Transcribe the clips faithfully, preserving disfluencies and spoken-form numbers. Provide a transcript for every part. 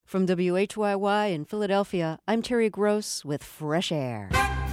From W H Y Y in Philadelphia, I'm Terry Gross with Fresh Air.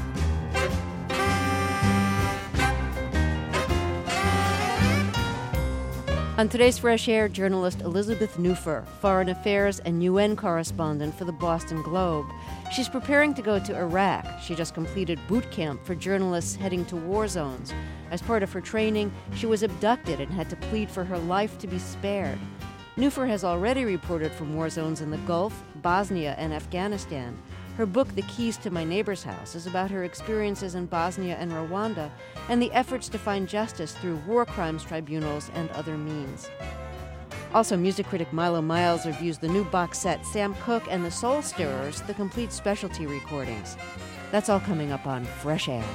On today's Fresh Air, journalist Elizabeth Neufer, foreign affairs and U N correspondent for the Boston Globe. She's preparing to go to Iraq. She just completed boot camp for journalists heading to war zones. As part of her training, she was abducted and had to plead for her life to be spared. Neufer has already reported from war zones in the Gulf, Bosnia, and Afghanistan. Her book, The Keys to My Neighbor's House, is about her experiences in Bosnia and Rwanda and the efforts to find justice through war crimes tribunals and other means. Also, music critic Milo Miles reviews the new box set Sam Cooke and the Soul Stirrers, the complete specialty recordings. That's all coming up on Fresh Air.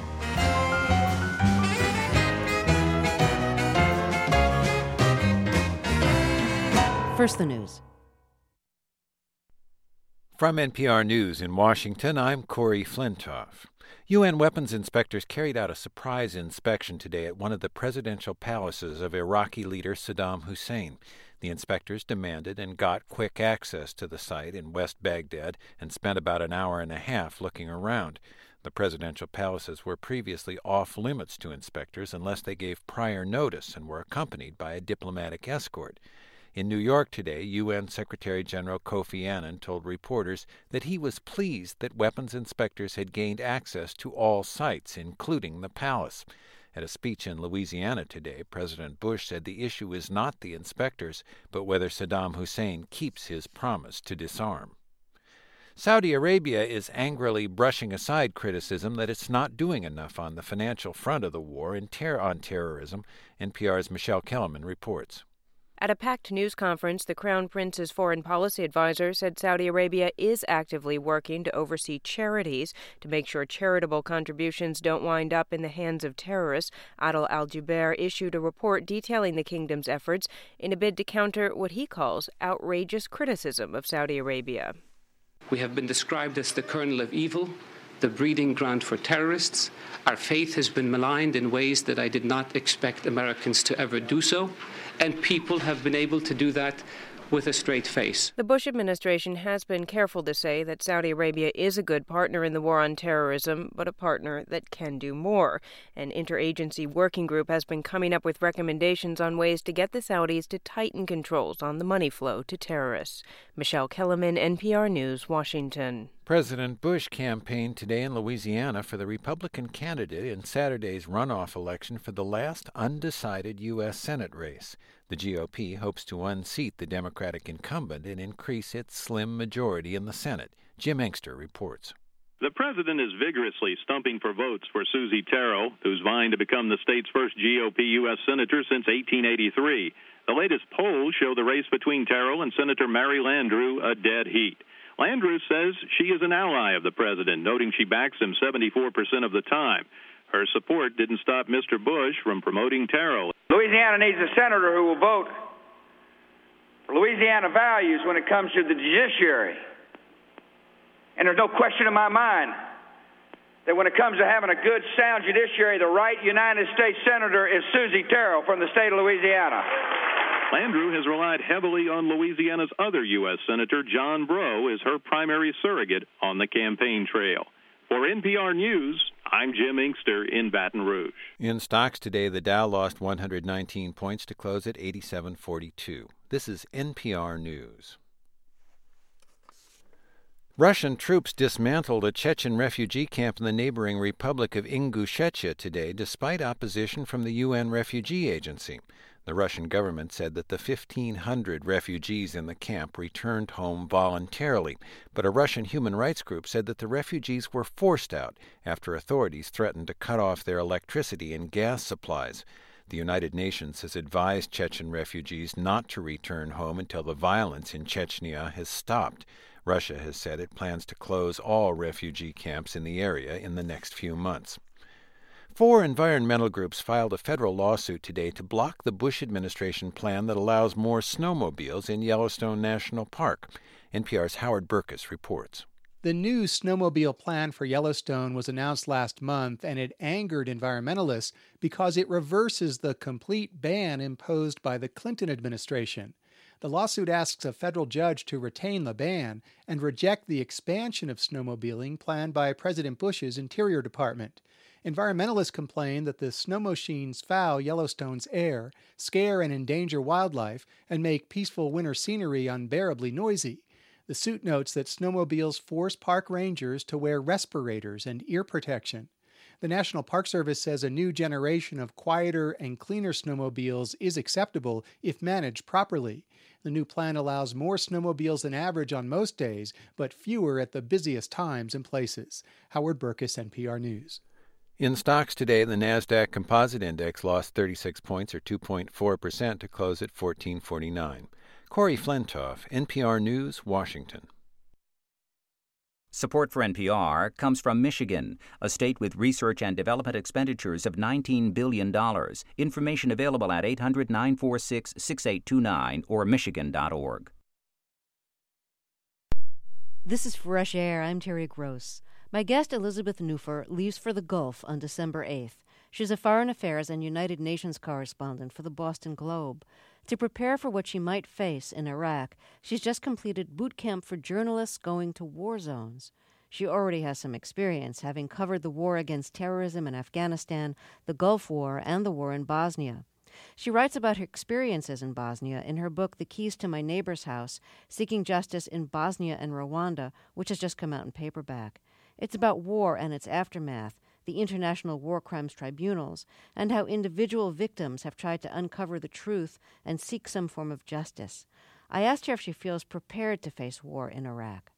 First, the news. From N P R News in Washington, I'm Corey Flintoff. U N weapons inspectors carried out a surprise inspection today at one of the presidential palaces of Iraqi leader Saddam Hussein. The inspectors demanded and got quick access to the site in West Baghdad and spent about an hour and a half looking around. The presidential palaces were previously off limits to inspectors unless they gave prior notice and were accompanied by a diplomatic escort. In New York today, U N Secretary General Kofi Annan told reporters that he was pleased that weapons inspectors had gained access to all sites, including the palace. At a speech in Louisiana today, President Bush said the issue is not the inspectors, but whether Saddam Hussein keeps his promise to disarm. Saudi Arabia is angrily brushing aside criticism that it's not doing enough on the financial front of the war in ter- on terrorism. N P R's Michelle Kellerman reports. At a packed news conference, the Crown Prince's foreign policy advisor said Saudi Arabia is actively working to oversee charities to make sure charitable contributions don't wind up in the hands of terrorists. Adel Al-Jubeir issued a report detailing the kingdom's efforts in a bid to counter what he calls outrageous criticism of Saudi Arabia. We have been described as the kernel of evil, the breeding ground for terrorists. Our faith has been maligned in ways that I did not expect Americans to ever do so. And people have been able to do that with a straight face. The Bush administration has been careful to say that Saudi Arabia is a good partner in the war on terrorism, but a partner that can do more. An interagency working group has been coming up with recommendations on ways to get the Saudis to tighten controls on the money flow to terrorists. Michelle Kellerman, N P R News, Washington. President Bush campaigned today in Louisiana for the Republican candidate in Saturday's runoff election for the last undecided U S Senate race. The G O P hopes to unseat the Democratic incumbent and increase its slim majority in the Senate. Jim Engster reports. The president is vigorously stumping for votes for Susie Terrell, who's vying to become the state's first G O P U S senator since eighteen eighty-three. The latest polls show the race between Terrell and Senator Mary Landrieu a dead heat. Landrieu says she is an ally of the president, noting she backs him seventy-four percent of the time. Her support didn't stop Mister Bush from promoting Terrell. Louisiana needs a senator who will vote for Louisiana values when it comes to the judiciary. And there's no question in my mind that when it comes to having a good, sound judiciary, the right United States senator is Susie Terrell from the state of Louisiana. Landrieu has relied heavily on Louisiana's other U S Senator, John Breaux, as her primary surrogate on the campaign trail. For N P R News, I'm Jim Inkster in Baton Rouge. In stocks today, the Dow lost one hundred nineteen points to close at eighty-seven forty-two. This is N P R News. Russian troops dismantled a Chechen refugee camp in the neighboring Republic of Ingushetia today, despite opposition from the U N Refugee Agency. The Russian government said that the fifteen hundred refugees in the camp returned home voluntarily, but a Russian human rights group said that the refugees were forced out after authorities threatened to cut off their electricity and gas supplies. The United Nations has advised Chechen refugees not to return home until the violence in Chechnya has stopped. Russia has said it plans to close all refugee camps in the area in the next few months. Four environmental groups filed a federal lawsuit today to block the Bush administration plan that allows more snowmobiles in Yellowstone National Park. N P R's Howard Burkus reports. The new snowmobile plan for Yellowstone was announced last month, and it angered environmentalists because it reverses the complete ban imposed by the Clinton administration. The lawsuit asks a federal judge to retain the ban and reject the expansion of snowmobiling planned by President Bush's Interior Department. Environmentalists complain that the snow machines foul Yellowstone's air, scare and endanger wildlife, and make peaceful winter scenery unbearably noisy. The suit notes that snowmobiles force park rangers to wear respirators and ear protection. The National Park Service says a new generation of quieter and cleaner snowmobiles is acceptable if managed properly. The new plan allows more snowmobiles than average on most days, but fewer at the busiest times and places. Howard Burkus, N P R News. In stocks today, the NASDAQ Composite Index lost thirty-six points or two point four percent to close at fourteen forty-nine. Corey Flintoff, N P R News, Washington. Support for N P R comes from Michigan, a state with research and development expenditures of nineteen billion dollars. Information available at eight hundred, nine four six, six eight two nine or michigan dot org. This is Fresh Air. I'm Terry Gross. My guest, Elizabeth Neuffer, leaves for the Gulf on December eighth. She's a foreign affairs and United Nations correspondent for the Boston Globe. To prepare for what she might face in Iraq, she's just completed boot camp for journalists going to war zones. She already has some experience, having covered the war against terrorism in Afghanistan, the Gulf War, and the war in Bosnia. She writes about her experiences in Bosnia in her book The Keys to My Neighbor's House, Seeking Justice in Bosnia and Rwanda, which has just come out in paperback. It's about war and its aftermath, the International War Crimes Tribunals, and how individual victims have tried to uncover the truth and seek some form of justice. I asked her if she feels prepared to face war in Iraq.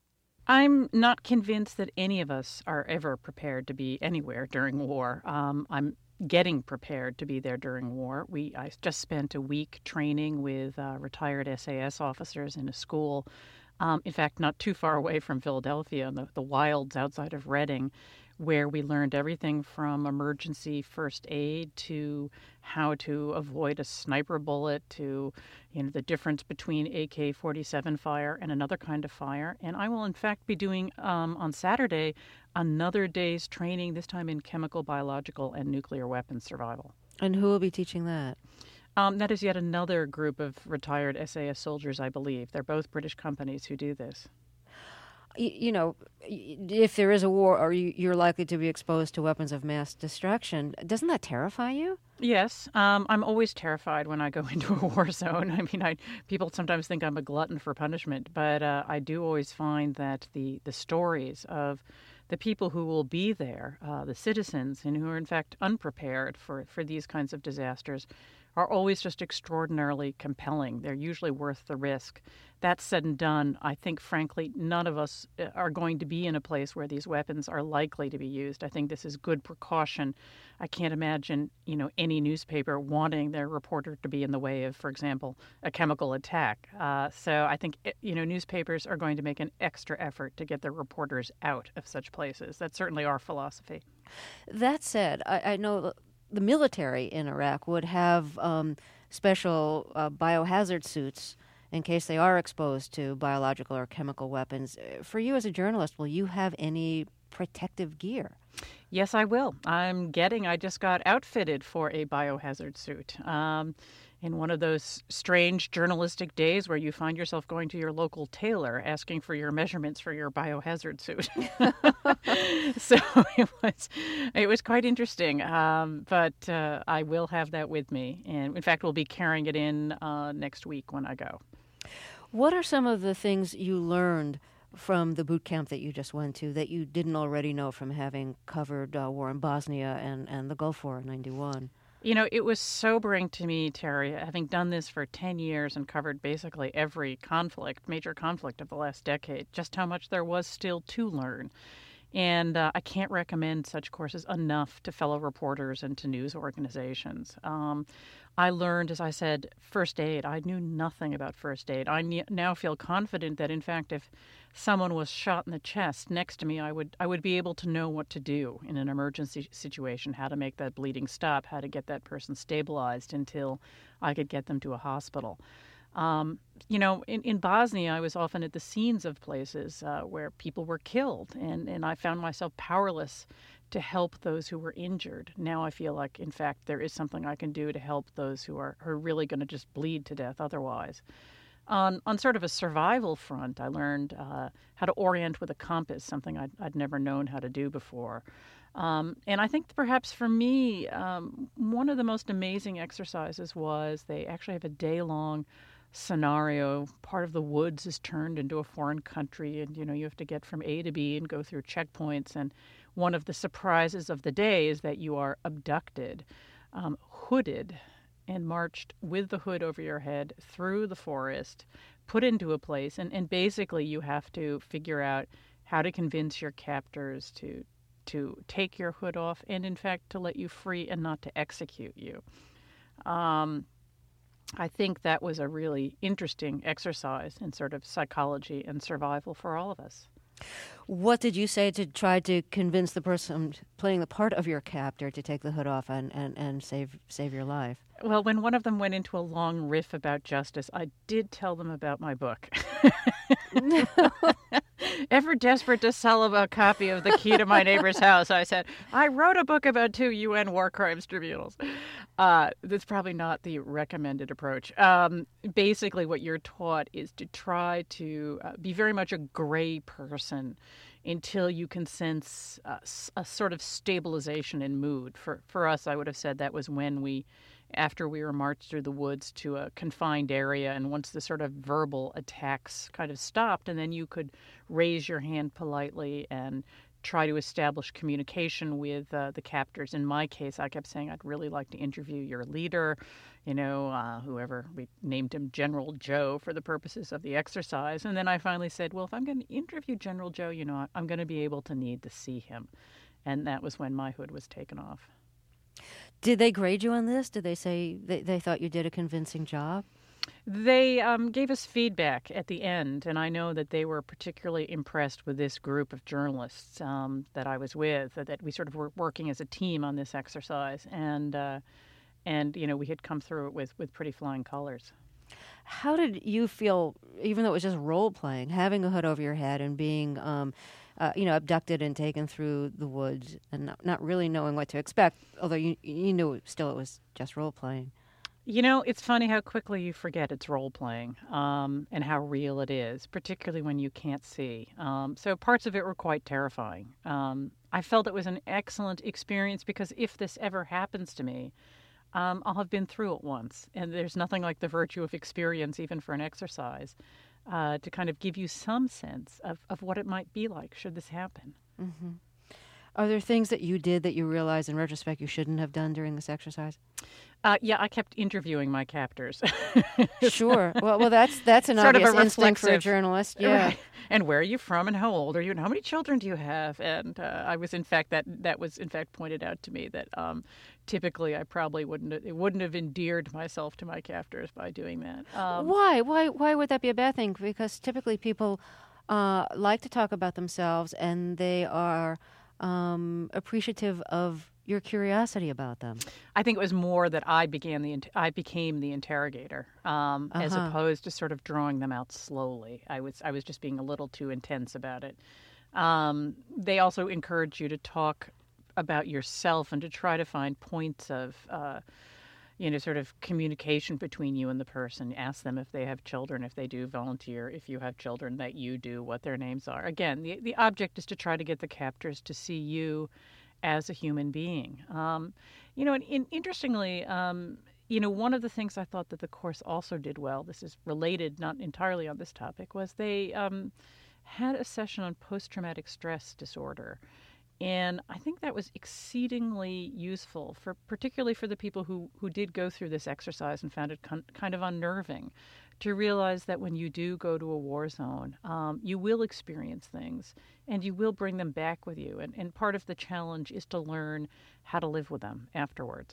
I'm not convinced that any of us are ever prepared to be anywhere during war. Um, I'm getting prepared to be there during war. We I just spent a week training with uh, retired S A S officers in a school, um, in fact, not too far away from Philadelphia, in the, the wilds outside of Reading, where we learned everything from emergency first aid to how to avoid a sniper bullet to, you know, the difference between A K forty-seven fire and another kind of fire. And I will, in fact, be doing um, on Saturday another day's training, this time in chemical, biological, and nuclear weapons survival. And who will be teaching that? Um, that is yet another group of retired S A S soldiers, I believe. They're both British companies who do this. You know, if there is a war or you're likely to be exposed to weapons of mass destruction, doesn't that terrify you? Yes. Um, I'm always terrified when I go into a war zone. I mean, I, people sometimes think I'm a glutton for punishment, but uh, I do always find that the, the stories of the people who will be there, uh, the citizens, and who are in fact unprepared for, for these kinds of disasters, are always just extraordinarily compelling. They're usually worth the risk. That said and done, I think, frankly, none of us are going to be in a place where these weapons are likely to be used. I think this is good precaution. I can't imagine, you know, any newspaper wanting their reporter to be in the way of, for example, a chemical attack. Uh, so I think, you know, newspapers are going to make an extra effort to get their reporters out of such places. That's certainly our philosophy. That said, I, I know the military in Iraq would have um, special uh, biohazard suits in case they are exposed to biological or chemical weapons. For you as a journalist, will you have any protective gear? Yes, I will. I'm getting, I just got outfitted for a biohazard suit. Um, in one of those strange journalistic days where you find yourself going to your local tailor asking for your measurements for your biohazard suit. So it was it was quite interesting. Um, but uh, I will have that with me. And in fact, we'll be carrying it in uh, next week when I go. What are some of the things you learned from the boot camp that you just went to that you didn't already know from having covered uh, war in Bosnia and, and the Gulf War in ninety-one? You know, it was sobering to me, Terry, having done this for ten years and covered basically every conflict, major conflict of the last decade, just how much there was still to learn. And uh, I can't recommend such courses enough to fellow reporters and to news organizations. Um, I learned, as I said, first aid. I knew nothing about first aid. I ne- now feel confident that, in fact, if someone was shot in the chest next to me, I would I would be able to know what to do in an emergency situation, how to make that bleeding stop, how to get that person stabilized until I could get them to a hospital. Um, you know, in, in Bosnia, I was often at the scenes of places uh, where people were killed, and, and I found myself powerless to help those who were injured. Now I feel like, in fact, there is something I can do to help those who are, who are really going to just bleed to death otherwise. On, on sort of a survival front, I learned uh, how to orient with a compass, something I'd, I'd never known how to do before. Um, and I think perhaps for me, um, one of the most amazing exercises was they actually have a day-long scenario. Part of the woods is turned into a foreign country, and you know you have to get from A to B and go through checkpoints. And one of the surprises of the day is that you are abducted, um, hooded, and marched with the hood over your head through the forest, put into a place, and, and basically you have to figure out how to convince your captors to to take your hood off and, in fact, to let you free and not to execute you. Um, I think that was a really interesting exercise in sort of psychology and survival for all of us. What did you say to try to convince the person playing the part of your captor to take the hood off and, and, and save save your life? Well, when one of them went into a long riff about justice, I did tell them about my book. Ever desperate to sell a copy of The Key to My Neighbor's House, I said, I wrote a book about two U N war crimes tribunals. Uh, that's probably not the recommended approach. Um, basically, what you're taught is to try to uh, be very much a gray person until you can sense uh, a sort of stabilization in mood. For, for us, I would have said that was when we after we were marched through the woods to a confined area, and once the sort of verbal attacks kind of stopped, and then you could raise your hand politely and try to establish communication with uh, the captors. In my case, I kept saying, I'd really like to interview your leader, you know, uh, whoever, we named him General Joe for the purposes of the exercise. And then I finally said, well, if I'm going to interview General Joe, you know, I'm going to be able to need to see him. And that was when my hood was taken off. Did they grade you on this? Did they say they, they thought you did a convincing job? They um, gave us feedback at the end, and I know that they were particularly impressed with this group of journalists um, that I was with, that we sort of were working as a team on this exercise, and uh, and you know we had come through it with, with pretty flying colors. How did you feel, even though it was just role playing, having a hood over your head and being um, uh, you know, abducted and taken through the woods and not, not really knowing what to expect, although you you knew still it was just role playing? You know, it's funny how quickly you forget it's role-playing um, and how real it is, particularly when you can't see. Um, so parts of it were quite terrifying. Um, I felt it was an excellent experience because if this ever happens to me, um, I'll have been through it once. And there's nothing like the virtue of experience, even for an exercise, uh, to kind of give you some sense of, of what it might be like should this happen. Mm-hmm. Are there things that you did that you realize in retrospect you shouldn't have done during this exercise? Uh, yeah, I kept interviewing my captors. Sure. Well, well, that's that's an sort obvious of a instinct for a journalist. Yeah. Right. And where are you from? And how old are you? And how many children do you have? And uh, I was, in fact, that that was in fact pointed out to me that um, typically I probably wouldn't it wouldn't have endeared myself to my captors by doing that. Um, why? Why? Why would that be a bad thing? Because typically people uh, like to talk about themselves, and they are um, appreciative of your curiosity about them. I think it was more that I began the I became the interrogator, um, uh-huh. as opposed to sort of drawing them out slowly. I was I was just being a little too intense about it. Um, they also encourage you to talk about yourself and to try to find points of, uh, you know, sort of communication between you and the person. Ask them if they have children, if they do volunteer, if you have children that you do, what their names are. Again, the the object is to try to get the captors to see you as a human being. Um, you know, and, and interestingly, um, you know, one of the things I thought that the course also did well, this is related, not entirely on this topic, was they um, had a session on post-traumatic stress disorder. And I think that was exceedingly useful, for particularly for the people who, who did go through this exercise and found it con- kind of unnerving, to realize that when you do go to a war zone, um, you will experience things and you will bring them back with you. And, and part of the challenge is to learn how to live with them afterwards.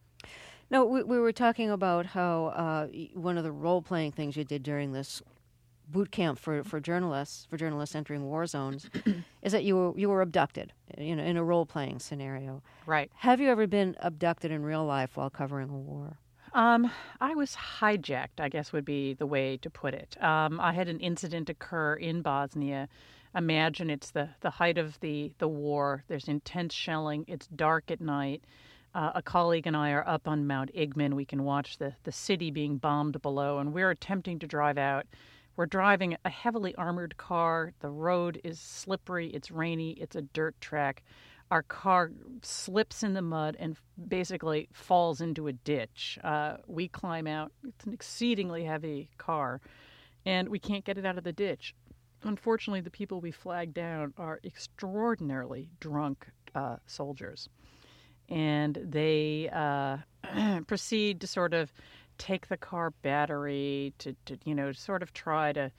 No, we, we were talking about how uh, one of the role-playing things you did during this boot camp for, for journalists, for journalists entering war zones, is that you were you were abducted, you know, in a role-playing scenario. Right. Have you ever been abducted in real life while covering a war? Um, I was hijacked, I guess would be the way to put it. Um, I had an incident occur in Bosnia. Imagine it's the, the height of the, the war. There's intense shelling. It's dark at night. Uh, a colleague and I are up on Mount Igman. We can watch the, the city being bombed below, and we're attempting to drive out. We're driving a heavily armored car. The road is slippery. It's rainy. It's a dirt track. Our car slips in the mud and basically falls into a ditch. Uh, we climb out. It's an exceedingly heavy car, and we can't get it out of the ditch. Unfortunately, the people we flagged down are extraordinarily drunk uh, soldiers. And they uh, proceed to sort of take the car battery to, to, you know, sort of try to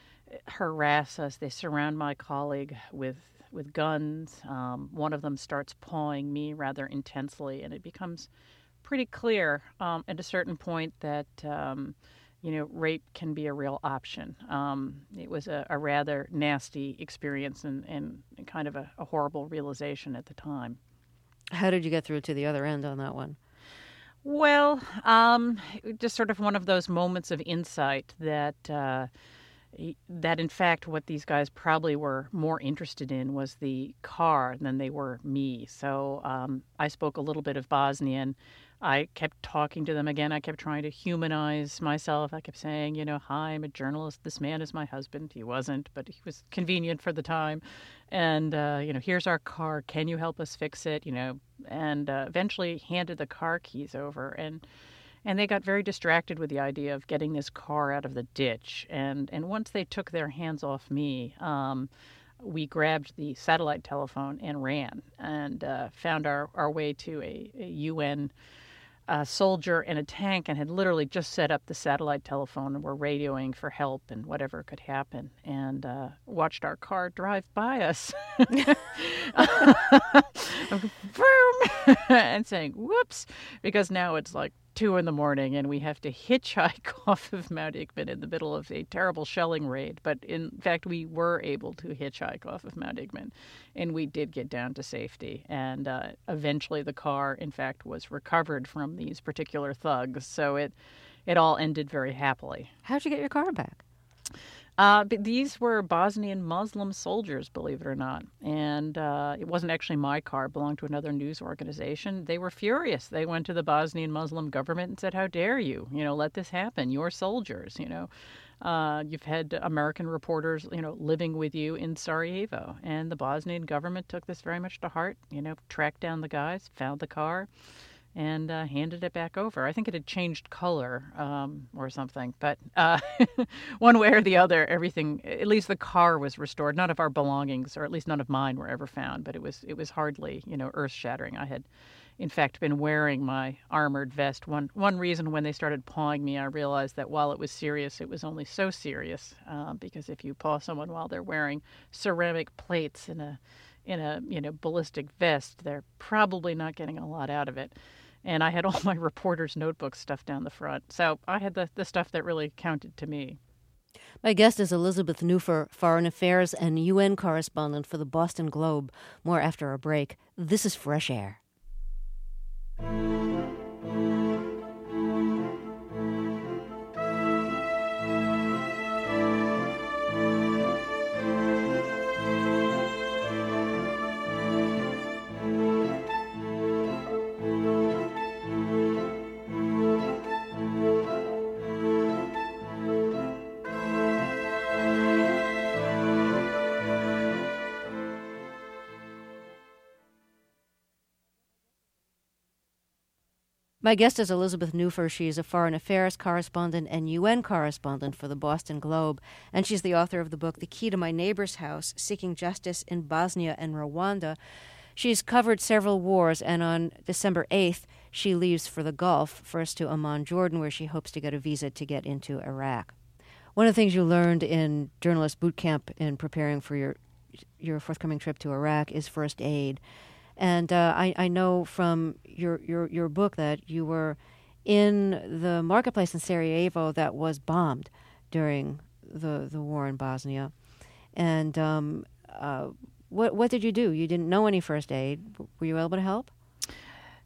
harass us. They surround my colleague with with guns. Um, one of them starts pawing me rather intensely, and it becomes pretty clear um, at a certain point that, um, you know, rape can be a real option. Um, it was a, a rather nasty experience and, and kind of a, a horrible realization at the time. How did you get through to the other end on that one? Well, um, just sort of one of those moments of insight that uh, that in fact what these guys probably were more interested in was the car than they were me. So um, I spoke a little bit of Bosnian. I kept talking to them again. I kept trying to humanize myself. I kept saying, you know, hi, I'm a journalist. This man is my husband. He wasn't, but he was convenient for the time. And, uh, you know, here's our car. Can you help us fix it? You know, and uh, eventually handed the car keys over. And and they got very distracted with the idea of getting this car out of the ditch. And, and once they took their hands off me, um, we grabbed the satellite telephone and ran and uh, found our, our way to a, a U N a soldier in a tank and had literally just set up the satellite telephone and were radioing for help and whatever could happen, and uh, watched our car drive by us and saying, whoops, because now it's like two in the morning and we have to hitchhike off of Mount Igman in the middle of a terrible shelling raid. But in fact, we were able to hitchhike off of Mount Igman, and we did get down to safety. And uh, eventually the car, in fact, was recovered from these particular thugs. So it, it all ended very happily. How'd you get your car back? Uh, but these were Bosnian Muslim soldiers, believe it or not. And uh, it wasn't actually my car. It belonged to another news organization. They were furious. They went to the Bosnian Muslim government and said, how dare you, you know, let this happen? You're soldiers, you know. Uh, you've had American reporters, you know, living with you in Sarajevo. And the Bosnian government took this very much to heart, you know, tracked down the guys, found the car, and uh, handed it back over. I think it had changed color um, or something. But uh, one way or the other, everything, at least the car was restored. None of our belongings, or at least none of mine, were ever found. But it was it was hardly, you know, earth-shattering. I had, in fact, been wearing my armored vest. One, one reason when they started pawing me, I realized that while it was serious, it was only so serious. Uh, because if you paw someone while they're wearing ceramic plates in a, in a you know, ballistic vest, they're probably not getting a lot out of it. And I had all my reporter's notebooks stuffed down the front. So I had the, the stuff that really counted to me. My guest is Elizabeth Neufer, Foreign Affairs and U N correspondent for the Boston Globe. More after a break. This is Fresh Air. My guest is Elizabeth Neufer. She is a foreign affairs correspondent and U N correspondent for the Boston Globe, and she's the author of the book The Key to My Neighbor's House, Seeking Justice in Bosnia and Rwanda. She's covered several wars, and on December eighth, she leaves for the Gulf, first to Amman, Jordan, where she hopes to get a visa to get into Iraq. One of the things you learned in journalist boot camp in preparing for your your forthcoming trip to Iraq is first aid. And uh, I, I know from your, your, your book that you were in the marketplace in Sarajevo that was bombed during the, the war in Bosnia. And um, uh, what what did you do? You didn't know any first aid. Were you able to help?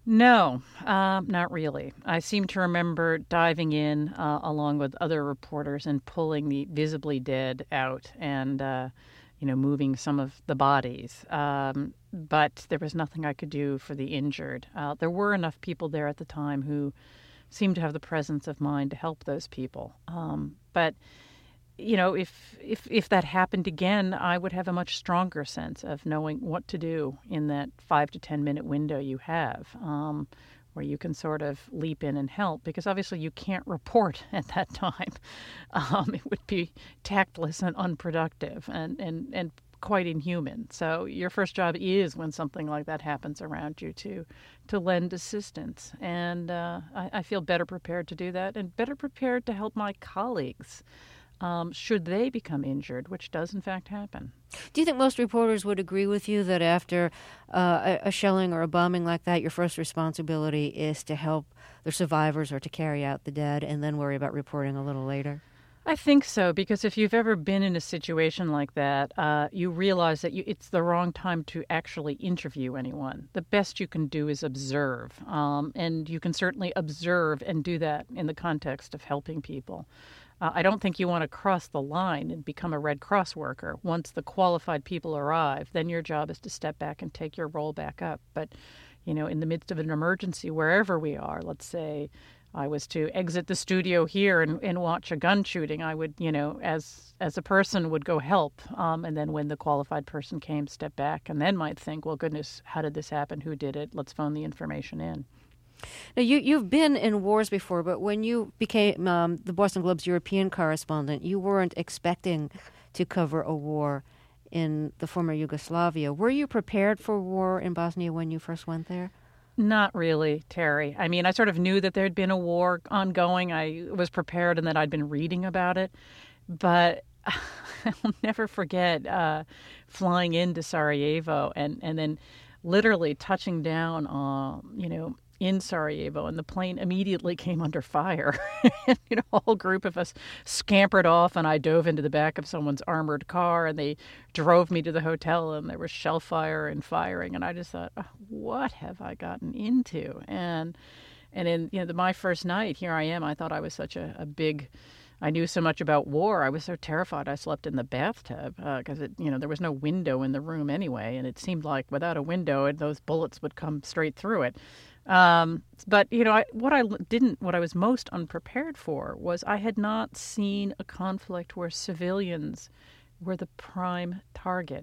No, um, not really. I seem to remember diving in uh, along with other reporters and pulling the visibly dead out and, uh, you know, moving some of the bodies. Um, but there was nothing I could do for the injured. Uh, there were enough people there at the time who seemed to have the presence of mind to help those people. Um, but you know, if if if that happened again, I would have a much stronger sense of knowing what to do in that five to ten minute window you have, um, where you can sort of leap in and help. Because obviously you can't report at that time. Um, it would be tactless and unproductive and, and, and quite inhuman. So your first job is, when something like that happens around you, to to lend assistance. And uh, I, I feel better prepared to do that, and better prepared to help my colleagues. Um, should they become injured, which does in fact happen. Do you think most reporters would agree with you that after uh, a, a shelling or a bombing like that, your first responsibility is to help the survivors or to carry out the dead and then worry about reporting a little later? I think so, because if you've ever been in a situation like that, uh, you realize that you, it's the wrong time to actually interview anyone. The best you can do is observe, um, and you can certainly observe and do that in the context of helping people. Uh, I don't think you want to cross the line and become a Red Cross worker. Once the qualified people arrive, then your job is to step back and take your role back up. But, you know, in the midst of an emergency, wherever we are, let's say I was to exit the studio here and, and watch a gun shooting, I would, you know, as as a person would go help. Um, and then when the qualified person came, step back and then might think, well, goodness, how did this happen? Who did it? Let's phone the information in. Now, you, you've been in wars before, but when you became um, the Boston Globe's European correspondent, you weren't expecting to cover a war in the former Yugoslavia. Were you prepared for war in Bosnia when you first went there? Not really, Terry. I mean, I sort of knew that there'd been a war ongoing. I was prepared and that I'd been reading about it. But I'll never forget uh, flying into Sarajevo and, and then literally touching down, uh, you know, in Sarajevo, and the plane immediately came under fire. And, you know, a whole group of us scampered off, and I dove into the back of someone's armored car, and they drove me to the hotel, and there was shell fire and firing, and I just thought, oh, what have I gotten into? And and in you know the, my first night, here I am. I thought I was such a, a big. I knew so much about war. I was so terrified I slept in the bathtub because, uh, it you know, there was no window in the room anyway, and it seemed like without a window, those bullets would come straight through it. Um, but, you know, I, what I didn't, what I was most unprepared for was I had not seen a conflict where civilians were the prime target.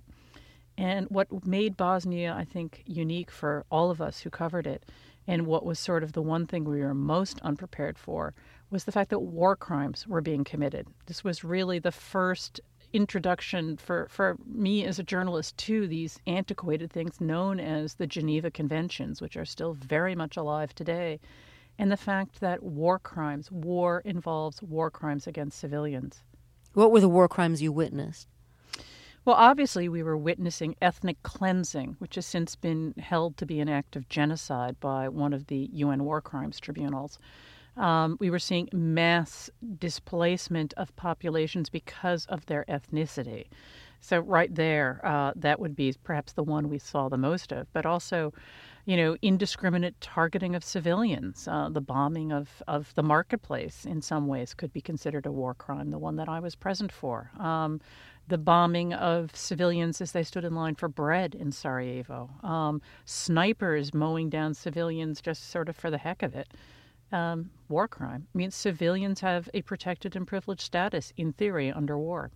And what made Bosnia, I think, unique for all of us who covered it, and what was sort of the one thing we were most unprepared for, was the fact that war crimes were being committed. This was really the first introduction for, for me as a journalist to these antiquated things known as the Geneva Conventions, which are still very much alive today, and the fact that war crimes, war involves war crimes against civilians. What were the war crimes you witnessed? Well, obviously, we were witnessing ethnic cleansing, which has since been held to be an act of genocide by one of the U N war crimes tribunals. Um, we were seeing mass displacement of populations because of their ethnicity. So right there, uh, that would be perhaps the one we saw the most of. But also, you know, indiscriminate targeting of civilians. Uh, the bombing of, of the marketplace in some ways could be considered a war crime, the one that I was present for. Um, the bombing of civilians as they stood in line for bread in Sarajevo. Um, snipers mowing down civilians just sort of for the heck of it. Um, war crime. I mean, civilians have a protected and privileged status, in theory, under war.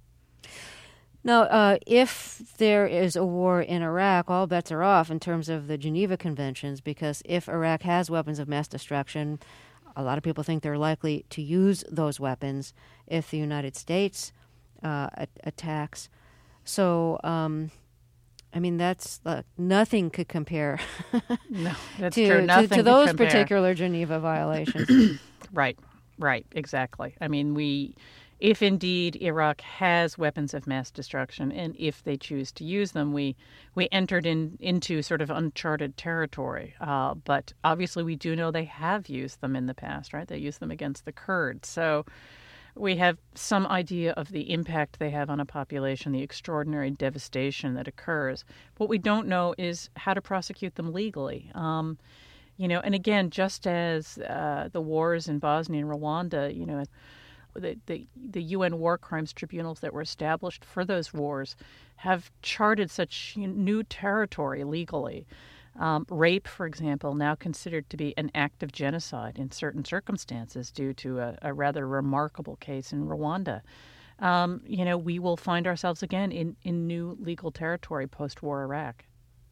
Now, uh, if there is a war in Iraq, all bets are off in terms of the Geneva Conventions, because if Iraq has weapons of mass destruction, a lot of people think they're likely to use those weapons if the United States uh, a- attacks. So, um, I mean, that's uh, nothing could compare no, that's to, true. Nothing to, to those compare. particular Geneva violations. Right, right, exactly. I mean, we, if indeed Iraq has weapons of mass destruction, and if they choose to use them, we we entered in into sort of uncharted territory. Uh, but obviously, we do know they have used them in the past, right? They used them against the Kurds. So we have some idea of the impact they have on a population, the extraordinary devastation that occurs. What we don't know is how to prosecute them legally. Um, You know, and again, just as uh, the wars in Bosnia and Rwanda, you know, the, the the U N war crimes tribunals that were established for those wars have charted such new territory legally. Um, rape, for example, now considered to be an act of genocide in certain circumstances due to a, a rather remarkable case in Rwanda. Um, you know, we will find ourselves again in, in new legal territory post-war Iraq.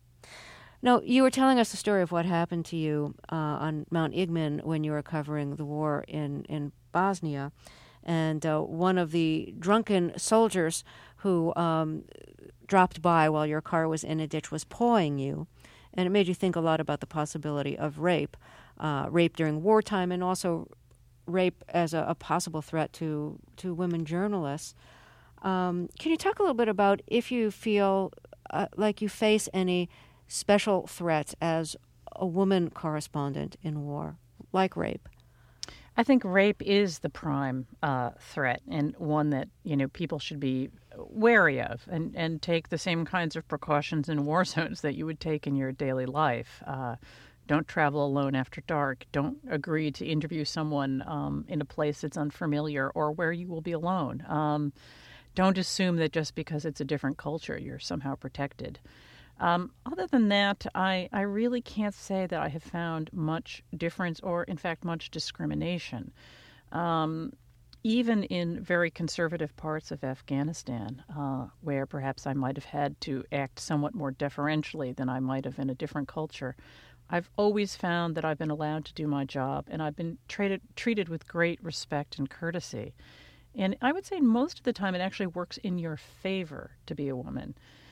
No, you were telling us the story of what happened to you uh, on Mount Igman when you were covering the war in, in Bosnia. And uh, one of the drunken soldiers who um, dropped by while your car was in a ditch was pawing you. And it made you think a lot about the possibility of rape, uh, rape during wartime, and also rape as a, a possible threat to, to women journalists. Um, can you talk a little bit about if you feel uh, like you face any special threats as a woman correspondent in war, like rape? I think rape is the prime uh, threat, and one that, you know, people should be wary of and, and take the same kinds of precautions in war zones that you would take in your daily life. Uh, don't travel alone after dark. Don't agree to interview someone um, in a place that's unfamiliar or where you will be alone. Um, don't assume that just because it's a different culture, you're somehow protected. Um, other than that, I, I really can't say that I have found much difference or, in fact, much discrimination. Um, even in very conservative parts of Afghanistan, uh, where perhaps I might have had to act somewhat more deferentially than I might have in a different culture, I've always found that I've been allowed to do my job, and I've been treated, treated with great respect and courtesy. And I would say most of the time it actually works in your favor to be a woman.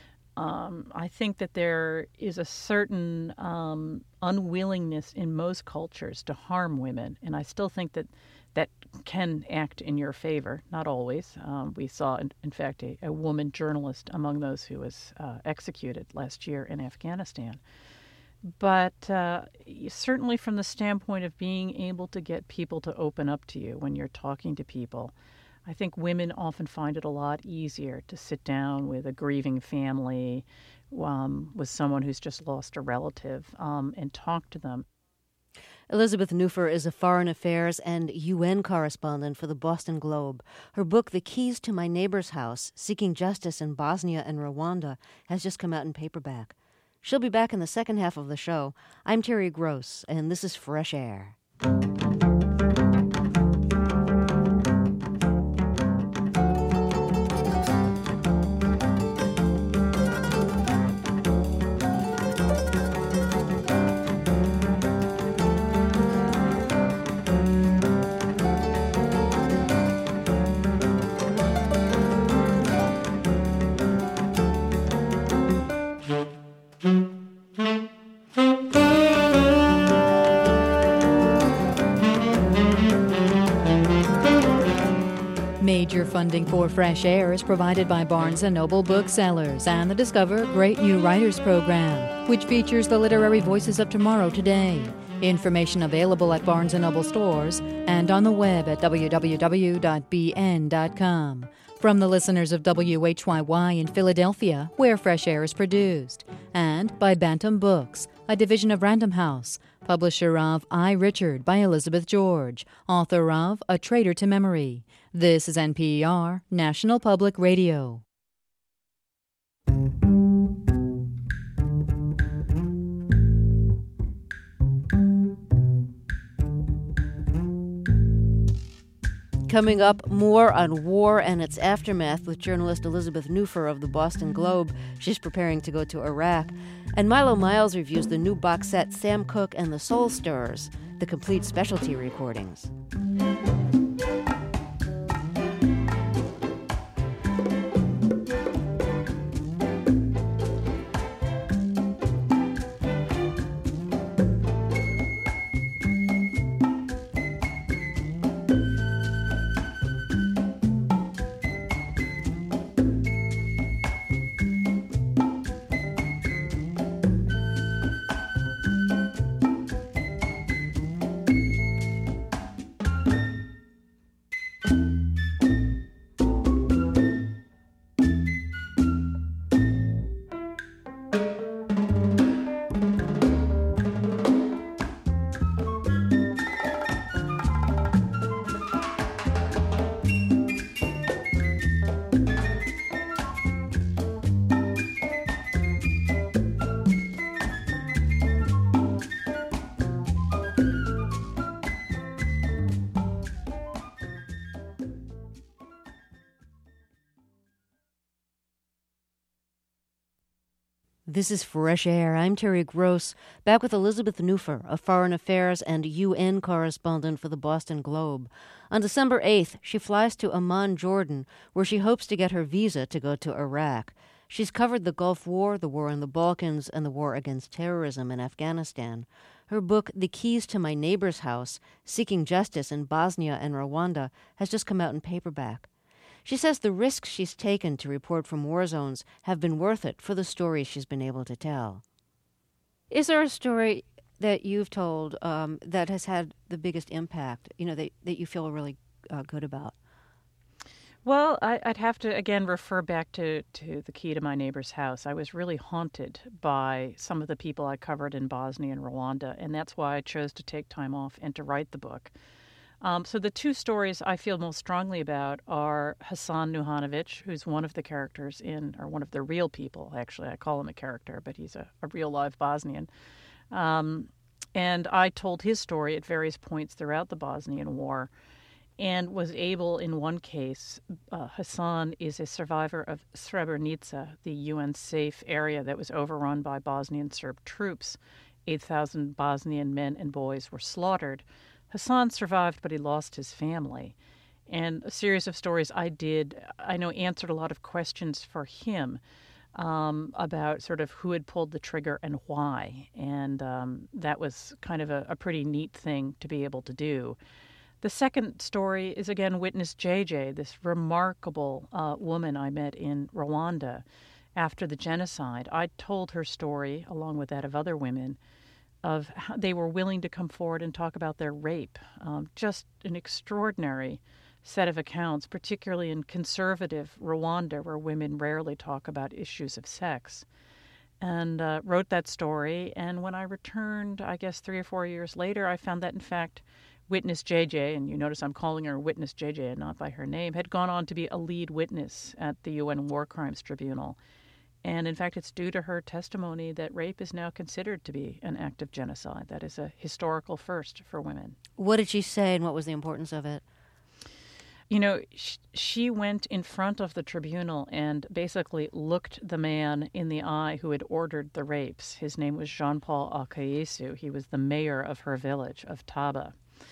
Um, I think that there is a certain um, unwillingness in most cultures to harm women, and I still think that that can act in your favor. Not always. Um, we saw, in, in fact, a, a woman journalist among those who was uh, executed last year in Afghanistan. But uh, certainly from the standpoint of being able to get people to open up to you when you're talking to people, I think women often find it a lot easier to sit down with a grieving family, um, with someone who's just lost a relative, um, and talk to them. Elizabeth Neuffer is a foreign affairs and U N correspondent for the Boston Globe. Her book, The Keys to My Neighbor's House, Seeking Justice in Bosnia and Rwanda, has just come out in paperback. She'll be back in the second half of the show. I'm Terry Gross, and this is Fresh Air. Major funding for Fresh Air is provided by Barnes and Noble Booksellers and the Discover Great New Writers Program, which features the literary voices of tomorrow today. Information available at Barnes and Noble stores and on the web at w w w dot b n dot com. From the listeners of W H Y Y in Philadelphia, where Fresh Air is produced, and by Bantam Books, a division of Random House, publisher of I, Richard by Elizabeth George, author of A Traitor to Memory. This is N P R, National Public Radio. Coming up, more on war and its aftermath with journalist Elizabeth Neuffer of the Boston Globe. She's preparing to go to Iraq. And Milo Miles reviews the new box set Sam Cooke and the Soul Stirrers, the complete specialty recordings. This is Fresh Air. I'm Terry Gross, back with Elizabeth Neufer, a foreign affairs and U N correspondent for the Boston Globe. On December eighth, she flies to Amman, Jordan, where she hopes to get her visa to go to Iraq. She's covered the Gulf War, the war in the Balkans, and the war against terrorism in Afghanistan. Her book, The Keys to My Neighbor's House, Seeking Justice in Bosnia and Rwanda, has just come out in paperback. She says the risks she's taken to report from war zones have been worth it for the stories she's been able to tell. Is there a story that you've told um, that has had the biggest impact, you know, that, that you feel really uh, good about? Well, I, I'd have to, again, refer back to, to The Key to My Neighbor's House. I was really haunted by some of the people I covered in Bosnia and Rwanda, and that's why I chose to take time off and to write the book. Um, so the two stories I feel most strongly about are Hasan Nuhanovic, who's one of the characters in, or one of the real people, actually. I call him a character, but he's a, a real live Bosnian. Um, and I told his story at various points throughout the Bosnian War and was able, in one case, uh, Hasan is a survivor of Srebrenica, the U N safe area that was overrun by Bosnian Serb troops. eight thousand Bosnian men and boys were slaughtered. Hasan survived, but he lost his family. And a series of stories I did, I know, answered a lot of questions for him um, about sort of who had pulled the trigger and why. And um, that was kind of a, a pretty neat thing to be able to do. The second story is, again, Witness J J, this remarkable uh, woman I met in Rwanda after the genocide. I told her story, along with that of other women, of how they were willing to come forward and talk about their rape. Um, just an extraordinary set of accounts, particularly in conservative Rwanda, where women rarely talk about issues of sex. And uh, wrote that story, and when I returned, I guess three or four years later, I found that, in fact, Witness J J, and you notice I'm calling her Witness J J and not by her name, had gone on to be a lead witness at the U N War Crimes Tribunal. And in fact, it's due to her testimony that rape is now considered to be an act of genocide. That is a historical first for women. What did she say, and what was the importance of it? You know, sh- she went in front of the tribunal and basically looked the man in the eye who had ordered the rapes. His name was Jean-Paul Akayesu. He was the mayor of her village, of Taba.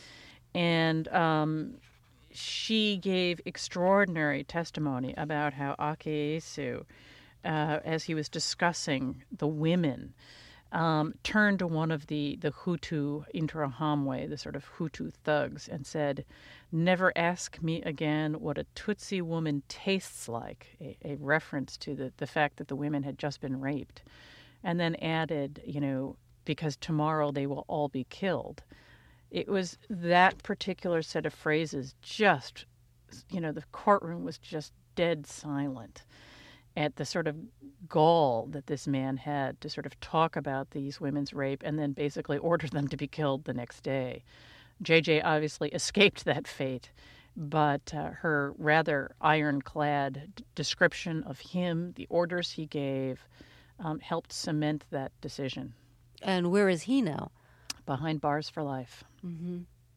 And um, she gave extraordinary testimony about how Akayesu, uh, as he was discussing the women, um, turned to one of the, the Hutu Interahamwe, the sort of Hutu thugs, and said, "Never ask me again what a Tutsi woman tastes like," a, a reference to the, the fact that the women had just been raped. And then added, you know, because tomorrow they will all be killed. It was that particular set of phrases just, you know, the courtroom was just dead silent at the sort of gall that this man had to sort of talk about these women's rape and then basically order them to be killed the next day. J J obviously escaped that fate, but uh, her rather ironclad d- description of him, the orders he gave, um, helped cement that decision. And where is he now? Behind bars for life. Mm-hmm.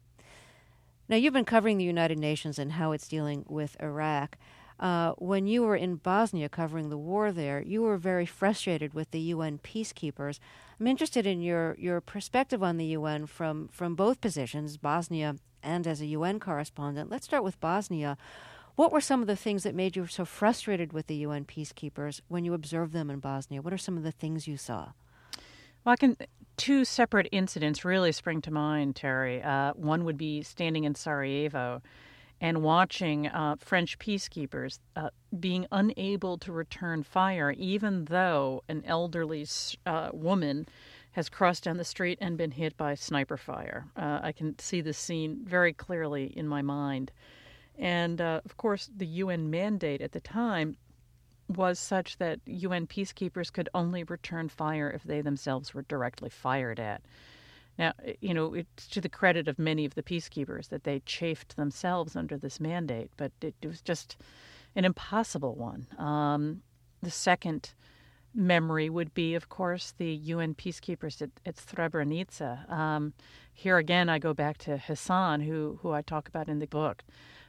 Now, you've been covering the United Nations and how it's dealing with Iraq. Uh, when you were in Bosnia covering the war there, you were very frustrated with the U N peacekeepers. I'm interested in your, your perspective on the U N from, from both positions, Bosnia and as a U N correspondent. Let's start with Bosnia. What were some of the things that made you so frustrated with the U N peacekeepers when you observed them in Bosnia? What are some of the things you saw? Well, I can... Two separate incidents really spring to mind, Terry. Uh, one would be standing in Sarajevo and watching uh, French peacekeepers uh, being unable to return fire, even though an elderly uh, woman has crossed down the street and been hit by sniper fire. Uh, I can see the scene very clearly in my mind. And, uh, of course, the U N mandate at the time was such that U N peacekeepers could only return fire if they themselves were directly fired at. Now, you know, it's to the credit of many of the peacekeepers that they chafed themselves under this mandate, but it, it was just an impossible one. Um, the second memory would be, of course, the U N peacekeepers at, at Srebrenica. Um, here again, I go back to Hasan, who, who I talk about in the book.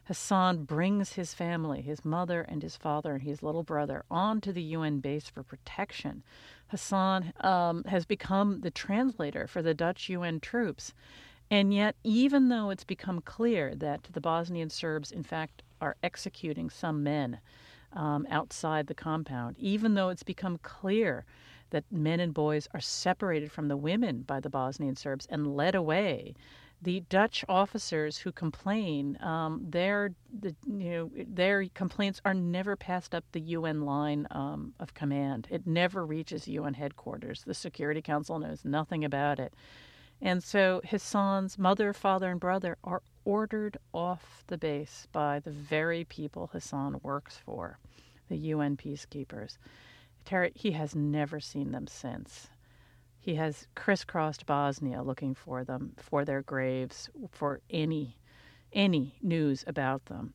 Hassan brings his family, his mother and his father and his little brother, onto the U N base for protection. Hassan um, has become the translator for the Dutch U N troops. And yet, even though it's become clear that the Bosnian Serbs, in fact, are executing some men um, outside the compound, even though it's become clear that men and boys are separated from the women by the Bosnian Serbs and led away, the Dutch officers who complain, um, their the, you know their complaints are never passed up the U N line um, of command. It never reaches U N headquarters. The Security Council knows nothing about it. And so Hassan's mother, father, and brother are ordered off the base by the very people Hassan works for, the U N peacekeepers. Terry, he has never seen them since. He has crisscrossed Bosnia looking for them, for their graves, for any any news about them.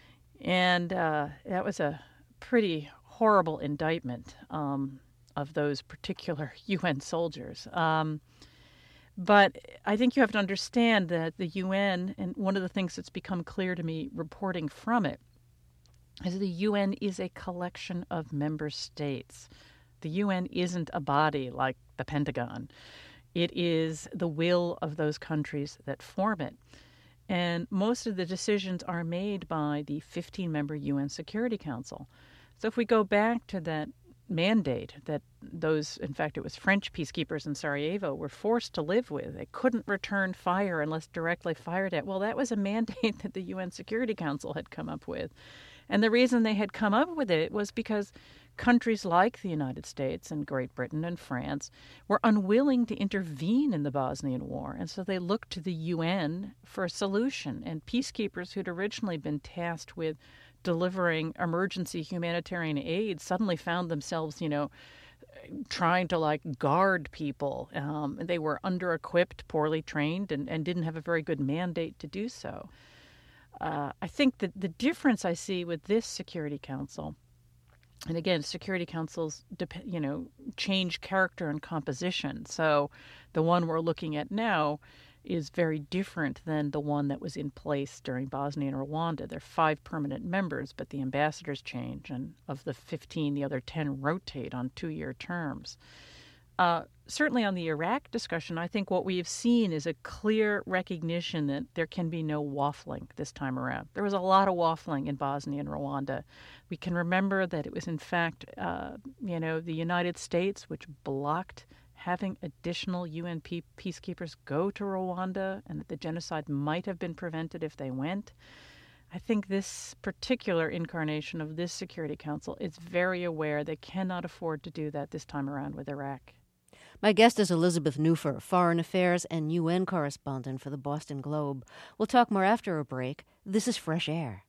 And uh, that was a pretty horrible indictment um, of those particular U N soldiers. Um, but I think you have to understand that the U N, and one of the things that's become clear to me reporting from it, is the U N is a collection of member states. The U N isn't a body like the Pentagon. It is the will of those countries that form it. And most of the decisions are made by the fifteen-member U N Security Council. So if we go back to that mandate that those, in fact, it was French peacekeepers in Sarajevo, were forced to live with. They couldn't return fire unless directly fired at. Well, that was a mandate that the U N Security Council had come up with. And the reason they had come up with it was because countries like the United States and Great Britain and France were unwilling to intervene in the Bosnian War. And so they looked to the U N for a solution. And peacekeepers who'd originally been tasked with delivering emergency humanitarian aid suddenly found themselves, you know, trying to like guard people. Um, they were under-equipped, poorly trained, and, and didn't have a very good mandate to do so. Uh, I think that the difference I see with this Security Council, and again, Security Councils, you know, change character and composition. So the one we're looking at now is very different than the one that was in place during Bosnia and Rwanda. There are five permanent members, but the ambassadors change, and of the fifteen, the other ten rotate on two-year terms. Uh, certainly on the Iraq discussion, I think what we have seen is a clear recognition that there can be no waffling this time around. There was a lot of waffling in Bosnia and Rwanda. We can remember that it was, in fact, uh, you know, the United States which blocked having additional U N P peacekeepers go to Rwanda, and that the genocide might have been prevented if they went. I think this particular incarnation of this Security Council is very aware they cannot afford to do that this time around with Iraq. My guest is Elizabeth Neufer, Foreign Affairs and U N correspondent for the Boston Globe. We'll talk more after a break. This is Fresh Air.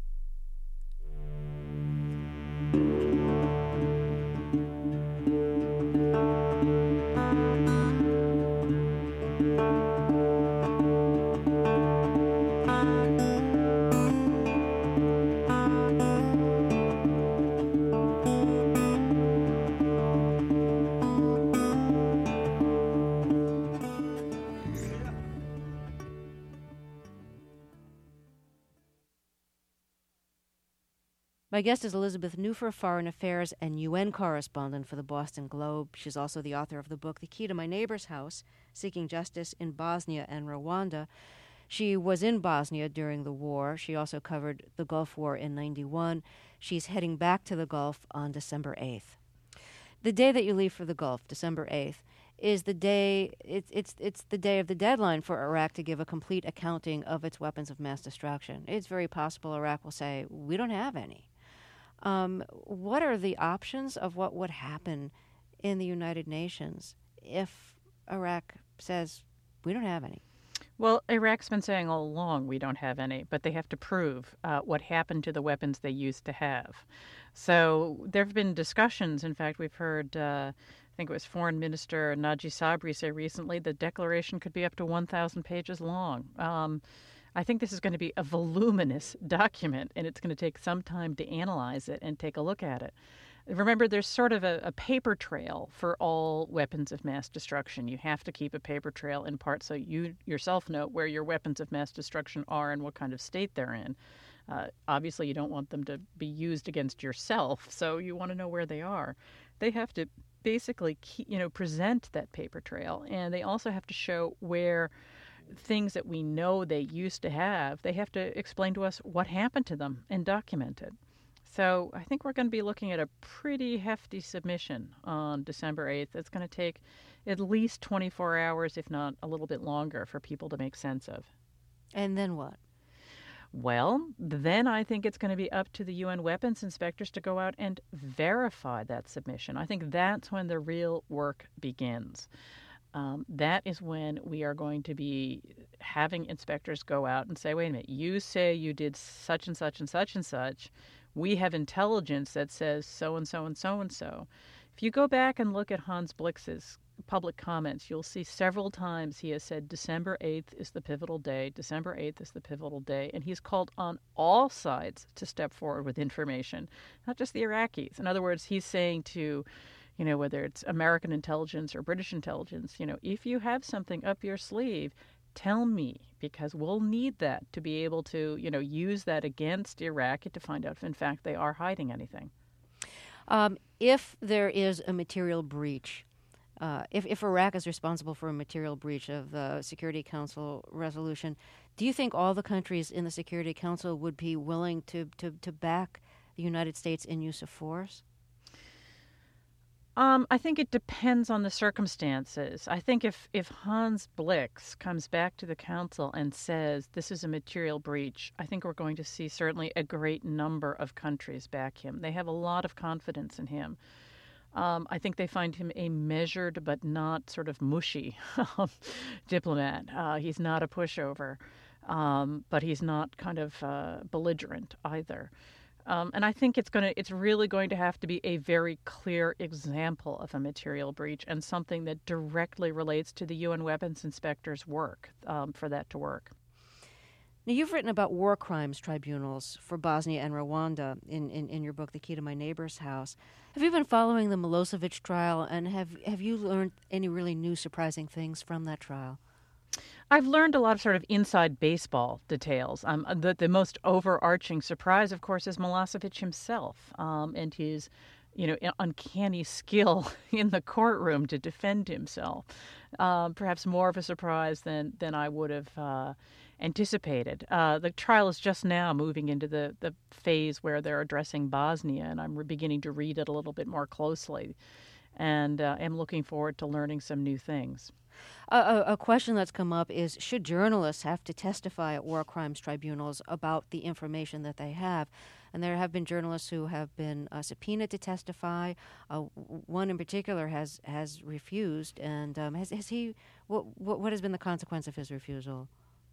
My guest is Elizabeth Neufer, Foreign Affairs and U N correspondent for the Boston Globe. She's also the author of the book The Key to My Neighbor's House, Seeking Justice in Bosnia and Rwanda. She was in Bosnia during the war. She also covered the Gulf War in ninety-one. She's heading back to the Gulf on December eighth. The day that you leave for the Gulf, December eighth, is the day, it's, it's, it's the day of the deadline for Iraq to give a complete accounting of its weapons of mass destruction. It's very possible Iraq will say, we don't have any. Um, what are the options of what would happen in the United Nations if Iraq says, we don't have any? Well, Iraq's been saying all along we don't have any, but they have to prove uh, what happened to the weapons they used to have. So there have been discussions. In fact, we've heard, uh, I think it was Foreign Minister Naji Sabri say recently, the declaration could be up to one thousand pages long. Um, I think this is going to be a voluminous document, and it's going to take some time to analyze it and take a look at it. Remember, there's sort of a, a paper trail for all weapons of mass destruction. You have to keep a paper trail in part so you yourself know where your weapons of mass destruction are and what kind of state they're in. Uh, obviously, you don't want them to be used against yourself, so you want to know where they are. They have to basically, keep, you know, present that paper trail, and they also have to show where things that we know they used to have, they have to explain to us what happened to them and document it. So I think we're going to be looking at a pretty hefty submission on December eighth. It's going to take at least twenty-four hours, if not a little bit longer, for people to make sense of. And then what? Well, then I think it's going to be up to the U N weapons inspectors to go out and verify that submission. I think that's when the real work begins. Um, that is when we are going to be having inspectors go out and say, wait a minute, you say you did such and such and such and such. We have intelligence that says so and so and so and so. If you go back and look at Hans Blix's public comments, you'll see several times he has said December eighth is the pivotal day, December eighth is the pivotal day, and he's called on all sides to step forward with information, not just the Iraqis. In other words, he's saying to, you know, whether it's American intelligence or British intelligence, you know, if you have something up your sleeve, tell me, because we'll need that to be able to, you know, use that against Iraq to find out if, in fact, they are hiding anything. Um, if there is a material breach, uh, if, if Iraq is responsible for a material breach of the Security Council resolution, do you think all the countries in the Security Council would be willing to, to, to back the United States in use of force? Um, I think it depends on the circumstances. I think if, if Hans Blix comes back to the council and says this is a material breach, I think we're going to see certainly a great number of countries back him. They have a lot of confidence in him. Um, I think they find him a measured but not sort of mushy diplomat. Uh, he's not a pushover, um, but he's not kind of uh, belligerent either. Um, and I think it's going to, it's really going to have to be a very clear example of a material breach and something that directly relates to the U N weapons inspector's work um, for that to work. Now, you've written about war crimes tribunals for Bosnia and Rwanda in, in, in your book, The Key to My Neighbor's House. Have you been following the Milosevic trial, and have have you learned any really new surprising things from that trial? I've learned a lot of sort of inside baseball details. Um, the, the most overarching surprise, of course, is Milosevic himself um, and his, you know, uncanny skill in the courtroom to defend himself. Um, perhaps more of a surprise than, than I would have uh, anticipated. Uh, the trial is just now moving into the, the phase where they're addressing Bosnia, and I'm beginning to read it a little bit more closely. And uh, am looking forward to learning some new things. A, a question that's come up is, should journalists have to testify at war crimes tribunals about the information that they have? And there have been journalists who have been uh, subpoenaed to testify. Uh, one in particular has, has refused. And um, has, has he? What, what what has been the consequence of his refusal?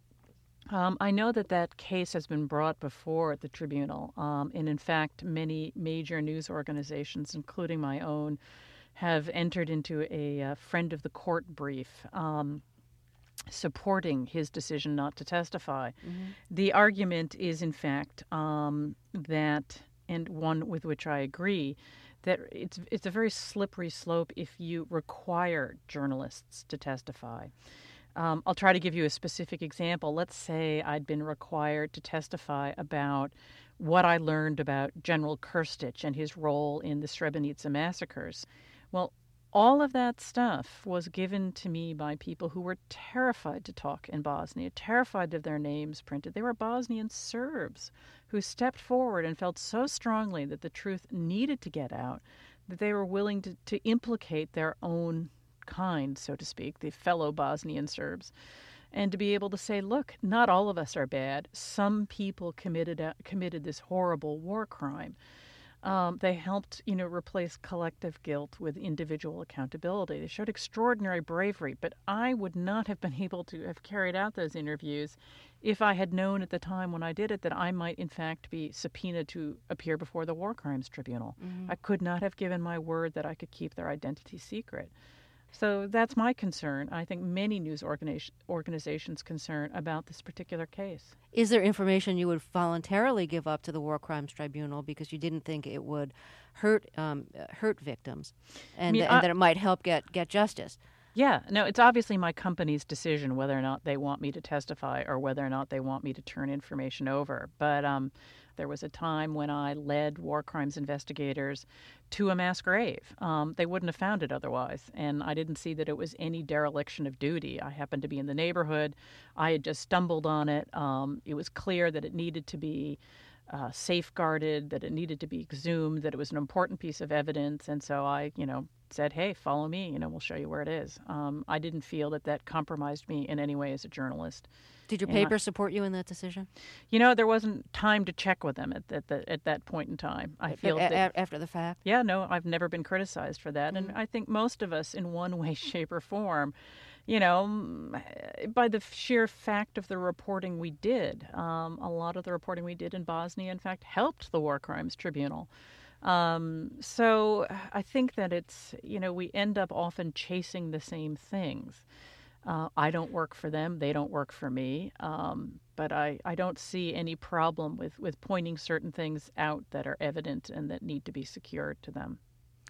Um, I know that that case has been brought before the tribunal. Um, and in fact, many major news organizations, including my own, have entered into a uh, friend of the court brief um, supporting his decision not to testify. Mm-hmm. The argument is, in fact, um, that, and one with which I agree, that it's it's a very slippery slope if you require journalists to testify. Um, I'll try to give you a specific example. Let's say I'd been required to testify about what I learned about General Krstić and his role in the Srebrenica massacres. Well, all of that stuff was given to me by people who were terrified to talk in Bosnia, terrified of their names printed. They were Bosnian Serbs who stepped forward and felt so strongly that the truth needed to get out that they were willing to, to implicate their own kind, so to speak, the fellow Bosnian Serbs, and to be able to say, look, not all of us are bad. Some people committed uh, committed this horrible war crime. Um, they helped, you know, replace collective guilt with individual accountability. They showed extraordinary bravery, but I would not have been able to have carried out those interviews if I had known at the time when I did it that I might, in fact, be subpoenaed to appear before the War Crimes Tribunal. Mm-hmm. I could not have given my word that I could keep their identity secret. So that's my concern. I think many news organi- organizations' concern about this particular case. Is there information you would voluntarily give up to the War Crimes Tribunal because you didn't think it would hurt um, hurt victims, and, I mean, th- and I, that it might help get, get justice? Yeah, no, it's obviously my company's decision whether or not they want me to testify or whether or not they want me to turn information over. But um, there was a time when I led war crimes investigators to a mass grave. Um, they wouldn't have found it otherwise, and I didn't see that it was any dereliction of duty. I happened to be in the neighborhood. I had just stumbled on it. Um, it was clear that it needed to be Uh, safeguarded, that it needed to be exhumed, that it was an important piece of evidence. And so I, you know, said, hey, follow me, you know, we'll show you where it is. Um, I didn't feel that that compromised me in any way as a journalist. Did your And paper I, support you in that decision? You know, there wasn't time to check with them at, at, the, at that point in time. I feel a- that, a- after the fact? Yeah, no, I've never been criticized for that. Mm-hmm. And I think most of us in one way, shape, or form, you know, by the sheer fact of the reporting we did, um, a lot of the reporting we did in Bosnia, in fact, helped the War Crimes Tribunal. Um, so I think that it's, you know, we end up often chasing the same things. Uh, I don't work for them. They don't work for me. Um, but I, I don't see any problem with, with pointing certain things out that are evident and that need to be secured to them.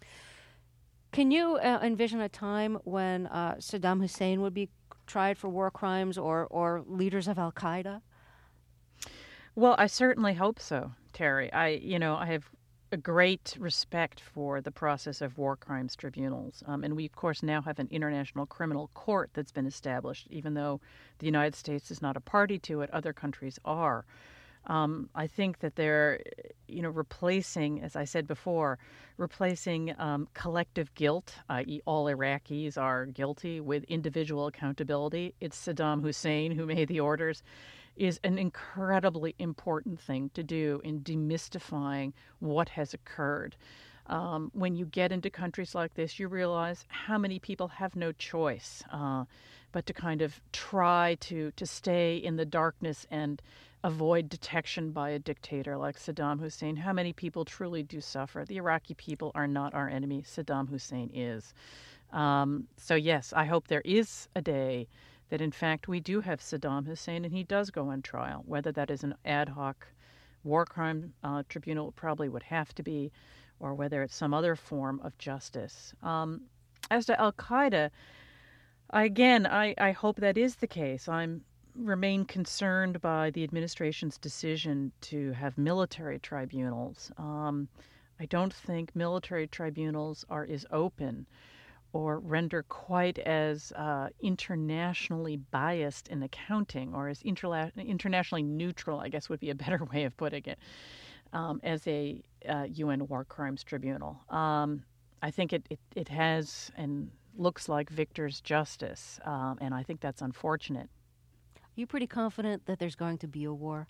Can you uh, envision a time when uh, Saddam Hussein would be tried for war crimes or, or leaders of Al-Qaeda? Well, I certainly hope so, Terry. I, you know, I have a great respect for the process of war crimes tribunals. Um, and we, of course, now have an international criminal court that's been established, even though the United States is not a party to it, other countries are. Um, I think that they're, you know, replacing, as I said before, replacing um, collective guilt, that is all Iraqis are guilty, with individual accountability. It's Saddam Hussein who made the orders, is an incredibly important thing to do in demystifying what has occurred. Um, when you get into countries like this, you realize how many people have no choice uh, but to kind of try to, to stay in the darkness and avoid detection by a dictator like Saddam Hussein. How many people truly do suffer? The Iraqi people are not our enemy. Saddam Hussein is. Um, so, yes, I hope there is a day that, in fact, we do have Saddam Hussein and he does go on trial, whether that is an ad hoc war crime uh, tribunal, it probably would have to be, or whether it's some other form of justice. Um, as to Al-Qaeda, again, I, I hope that is the case. I'm remain concerned by the administration's decision to have military tribunals. Um, I don't think military tribunals are as open or render quite as uh, internationally biased in accounting, or as interla- internationally neutral, I guess would be a better way of putting it, um, as a uh, U N War Crimes Tribunal. Um, I think it, it, it has and looks like victor's justice, um, and I think that's unfortunate. Are you pretty confident that there's going to be a war?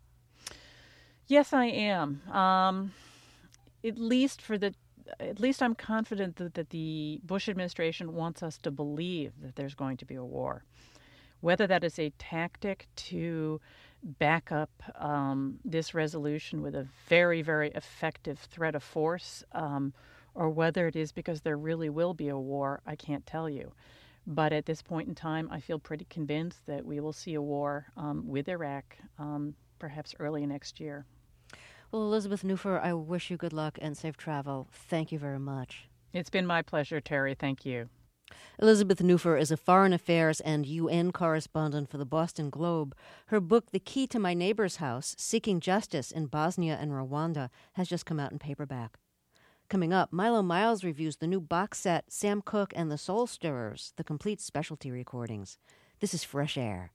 Yes, I am. Um, at least for the, at least I'm confident that, that the Bush administration wants us to believe that there's going to be a war. Whether that is a tactic to back up um, this resolution with a very, very effective threat of force, um, or whether it is because there really will be a war, I can't tell you. But at this point in time, I feel pretty convinced that we will see a war um, with Iraq, um, perhaps early next year. Well, Elizabeth Neufer, I wish you good luck and safe travel. Thank you very much. It's been my pleasure, Terry. Thank you. Elizabeth Neufer is a foreign affairs and U N correspondent for the Boston Globe. Her book, The Key to My Neighbor's House, Seeking Justice in Bosnia and Rwanda, has just come out in paperback. Coming up, Milo Miles reviews the new box set, Sam Cooke and the Soul Stirrers, the complete specialty recordings. This is Fresh Air.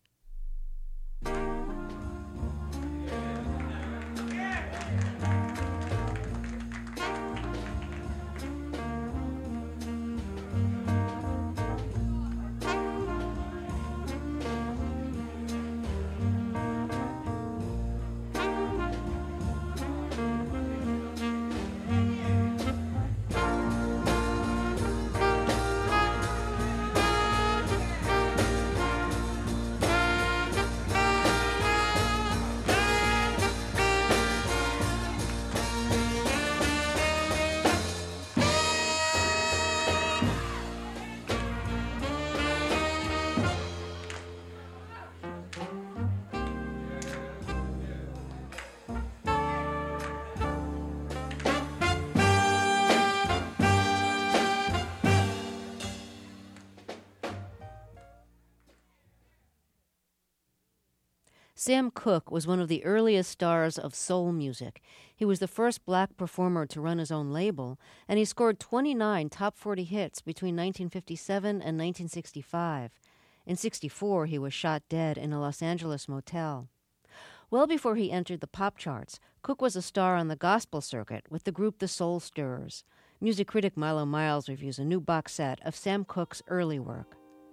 Sam Cooke was one of the earliest stars of soul music. He was the first black performer to run his own label, and he scored twenty-nine top forty hits between nineteen fifty-seven and nineteen sixty-five. In sixty-four, he was shot dead in a Los Angeles motel. Well before he entered the pop charts, Cooke was a star on the gospel circuit with the group The Soul Stirrers. Music critic Milo Miles reviews a new box set of Sam Cooke's early work.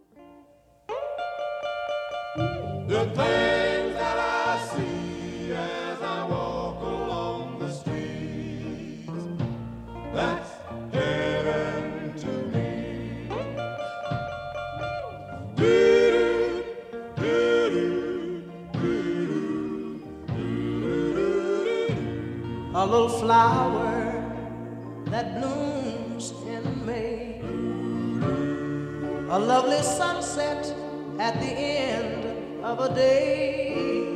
The things that I see as I walk along the streets, that's heaven to me. Do-do, do-do, do-do, do-do. A little flower that blooms in May, a lovely sunset at the end of a day,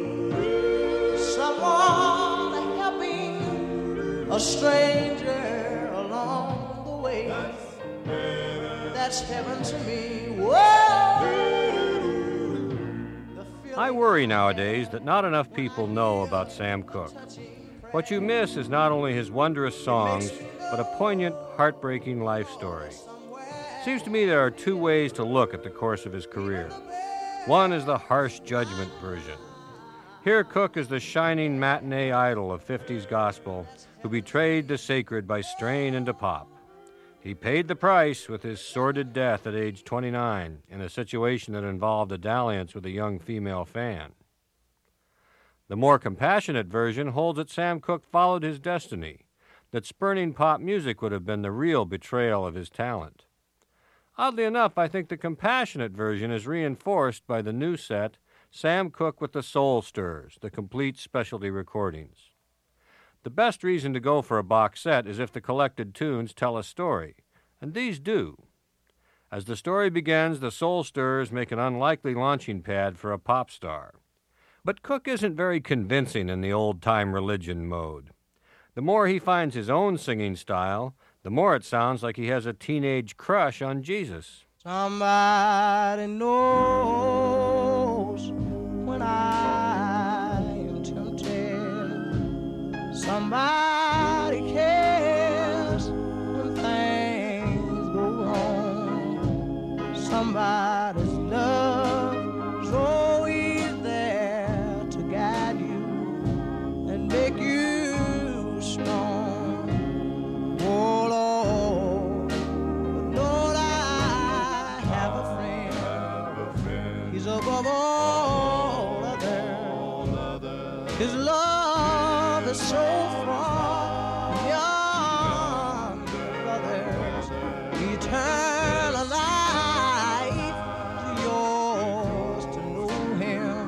someone helping a stranger along the way, that's heaven to me. Whoa. I worry nowadays that not enough people know about Sam Cooke. What you miss is not only his wondrous songs, but a poignant, heartbreaking life story. Seems to me there are two ways to look at the course of his career. One is the harsh judgment version. Here Cooke is the shining matinee idol of fifties gospel who betrayed the sacred by straying into pop. He paid the price with his sordid death at age twenty-nine in a situation that involved a dalliance with a young female fan. The more compassionate version holds that Sam Cooke followed his destiny, that spurning pop music would have been the real betrayal of his talent. Oddly enough, I think the compassionate version is reinforced by the new set, Sam Cooke with the Soul Stirrers, the complete specialty recordings. The best reason to go for a box set is if the collected tunes tell a story, and these do. As the story begins, the Soul Stirrers make an unlikely launching pad for a pop star. But Cooke isn't very convincing in the old-time religion mode. The more he finds his own singing style, the more it sounds like he has a teenage crush on Jesus. Somebody knows when I am tempted. Somebody cares when things go wrong. Somebody's love is always there to guide you and make you strong. Oh, Lord, Lord, I have a friend. He's above all others. His love is so from young brothers. Eternal life to yours to know him.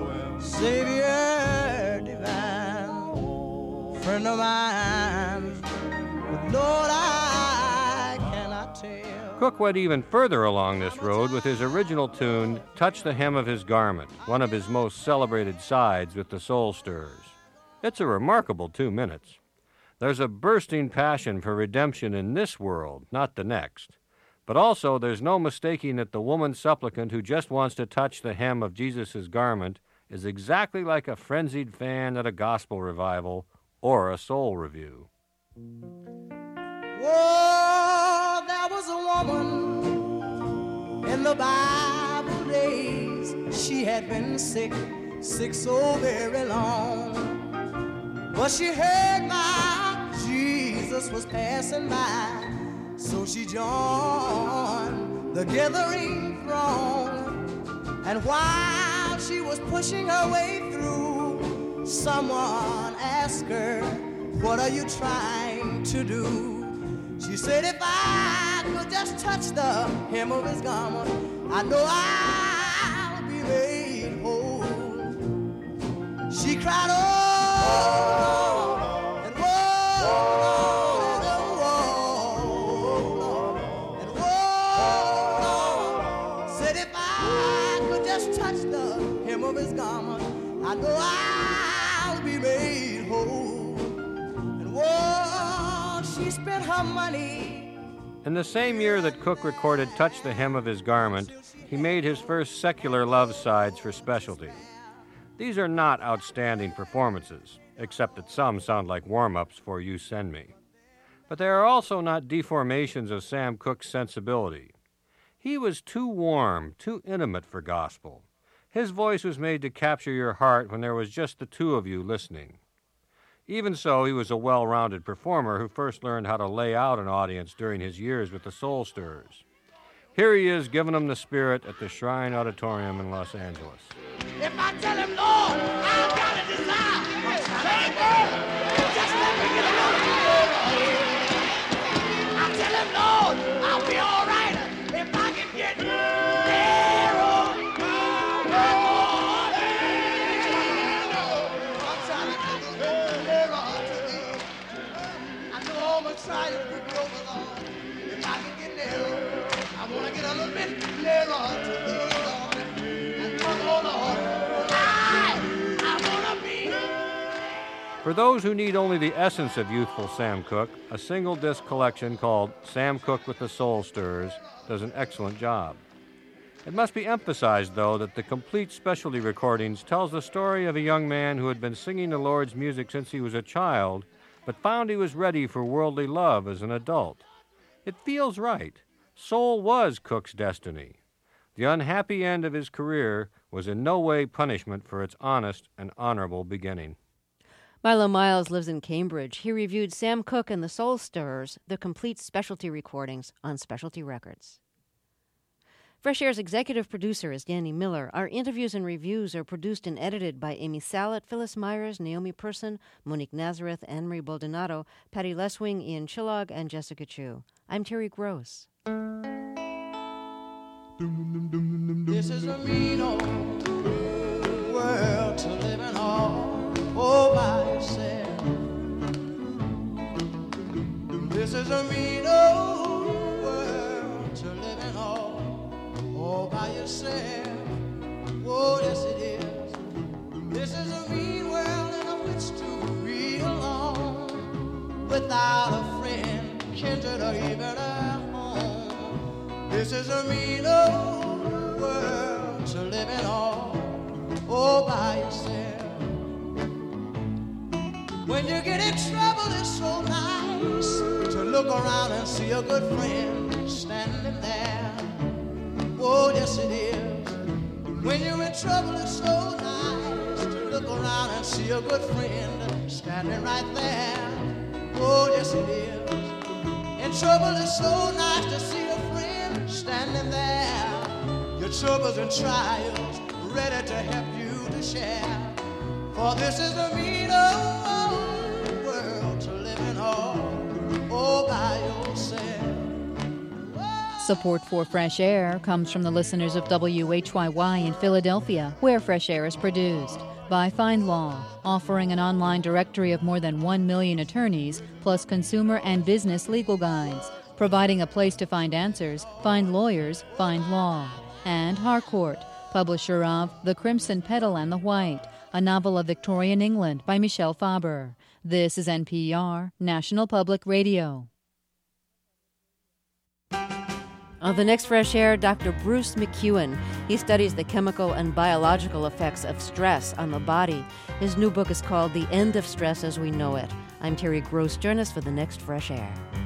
Savior divine, friend of mine. Lord, I cannot tell. Cooke went even further along this road with his original tune, Touch the Hem of His Garment, one of his most celebrated sides with the Soul Stirrers. It's a remarkable two minutes. There's a bursting passion for redemption in this world, not the next. But also there's no mistaking that the woman supplicant who just wants to touch the hem of Jesus' garment is exactly like a frenzied fan at a gospel revival or a soul review. Oh, there was a woman in the Bible days. She had been sick, sick so very long. But she heard my Jesus was passing by, so she joined the gathering throng. And while she was pushing her way through, someone asked her, what are you trying to do? She said, if I could just touch the hem of his garment, I know I'll be made whole. She cried, oh, and whoa, and whoa, and whoa, said if I could just touch the hem of his garment, I know I'll be made whole. Whoa, she spent her money. In the same year that Cooke recorded Touch the Hem of His Garment, he made his first secular love sides for specialty. These are not outstanding performances, except that some sound like warm-ups for You Send Me. But they are also not deformations of Sam Cooke's sensibility. He was too warm, too intimate for gospel. His voice was made to capture your heart when there was just the two of you listening. Even so, he was a well-rounded performer who first learned how to lay out an audience during his years with the Soul Stirrers. Here he is giving them the Spirit at the Shrine Auditorium in Los Angeles. If I tell him, Lord, I've got a desire, just let me get a little. I tell him, Lord, I'll be all right if I can get narrow. I know all my trials will be over, Lord. If I can get narrow, I want to get a little bit nearer to thee, Lord. And come on, Lord. I, I want to be. For those who need only the essence of youthful Sam Cooke, a single-disc collection called Sam Cooke with the Soul Stirrers does an excellent job. It must be emphasized, though, that the complete specialty recordings tells the story of a young man who had been singing the Lord's music since he was a child, but found he was ready for worldly love as an adult. It feels right. Soul was Cooke's destiny. The unhappy end of his career was in no way punishment for its honest and honorable beginning. Milo Miles lives in Cambridge. He reviewed Sam Cooke and the Soul Stirrers, the complete specialty recordings, on Specialty Records. Fresh Air's executive producer is Danny Miller. Our interviews and reviews are produced and edited by Amy Salet, Phyllis Myers, Naomi Person, Monique Nazareth, Anne-Marie Baldonado, Patty Leswing, Ian Chillog, and Jessica Chu. I'm Terry Gross. This is a mean old world to live in all, all by yourself. This is a mean old world to live in all, all by yourself. Oh, yes it is. This is a mean world in which to be alone, without a friend, kindred, or even a home. This is a mean old world to live in all, all by yourself. When you get in trouble, it's so nice to look around and see a good friend standing there. Oh, yes it is. When you're in trouble, it's so nice to look around and see a good friend standing right there. Oh, yes it is. In trouble, it's so nice to see a friend standing there. Your troubles and trials ready to help you to share. For this is a mean old world to live in all, all by yourself. Support for Fresh Air comes from the listeners of W H Y Y in Philadelphia, where Fresh Air is produced. By FindLaw, offering an online directory of more than one million attorneys, plus consumer and business legal guides. Providing a place to find answers, find lawyers, find law. And Harcourt, publisher of The Crimson Petal and the White, a novel of Victorian England by Michel Faber. This is N P R, National Public Radio. On the next Fresh Air, Doctor Bruce McEwen. He studies the chemical and biological effects of stress on the body. His new book is called The End of Stress as We Know It. I'm Terry Gross. Join us for the next Fresh Air.